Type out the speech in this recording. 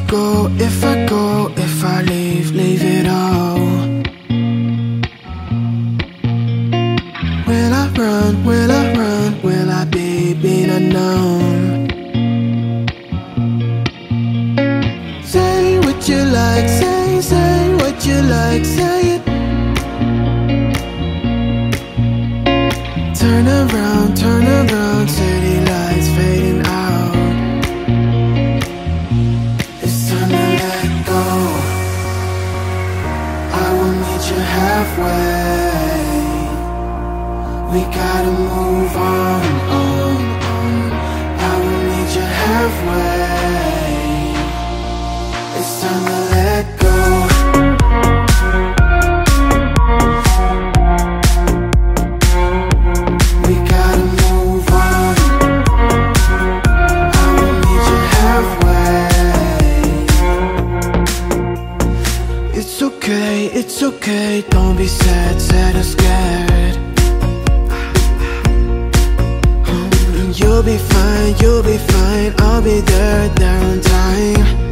if I leave, leave it all. Will I run, will I run, will I be being unknown? Say what you like, say what you like, say it. Turn around, city lights fading out. It's time to let go. I will meet you halfway. We gotta move on. I will meet you halfway. It's time to let go. We gotta move on. I will meet you halfway. It's okay, don't be sad, sad or scared. You'll be fine, I'll be there on time.